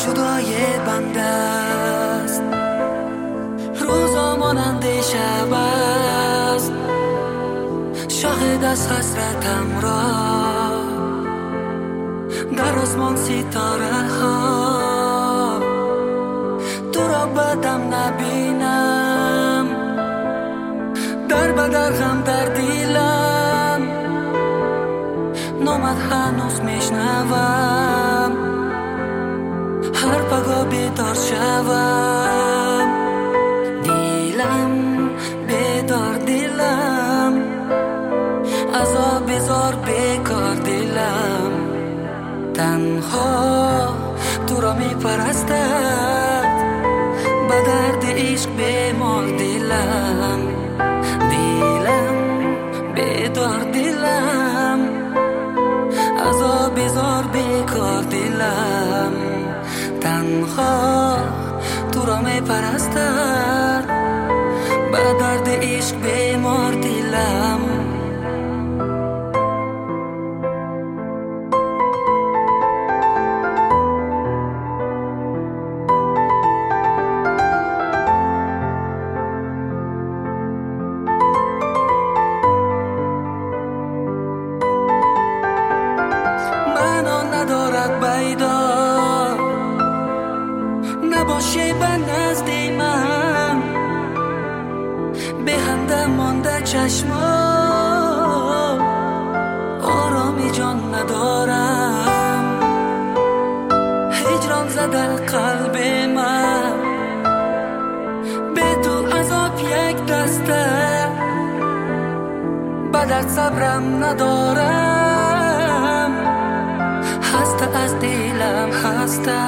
جدای بنده است، روزا مانند شب است. شاهد از حسرتم را در آسمان ستاره ها، تو را بدم نبینم، در بدر غم در دیلم، نامت هنوز میشنوم، هر پگاه بیدار شوم. دیلم بیدار دیلم، عذاب زار بیکار دیلم، تنها تو را می پرستد، به درد عشق بیمار دیلم. دیلم بیدار دیلم، عذاب زار بیکار دیلم، تنها تو را می پرستد، به درد عشق بیمار دیلم. ندارد بیدار نباشی به نزد من، به همدم مانده چشما، آرامی جان ندارم، هجران زده قلب من، به تو عذاب یک دسته، به درد صبرم ندارم، هسته از دیلم هسته.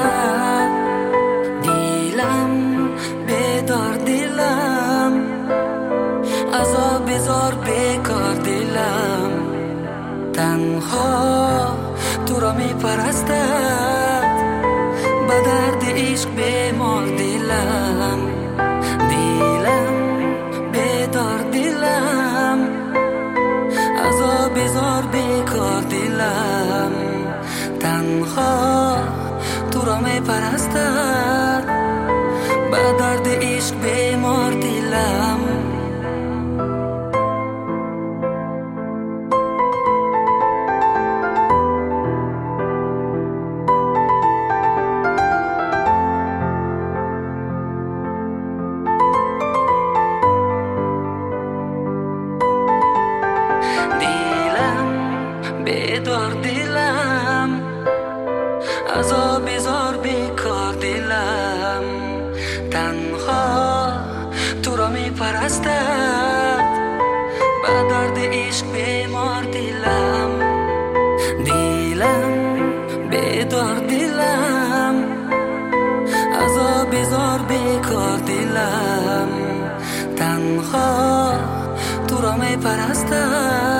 دیلم بیدار دیلم، عذاب زار بیکار دیلم، تنها تو را می پرستد، به درد عشق بیمار دیلم. دیلم بیدار دیلم، عذاب زار بیکار دیلم، تنها تو را می پرستد، به درد عشق بیمار دیلم. دیلم بیدار دیلم، عذاب زار بیکار دیلم، تنها تو را می پرستد، به درد عشق بیمار دیلم. دیلم بیدار دیلم، عذاب زار بیکار دیلم، تنها تو را می پرستد،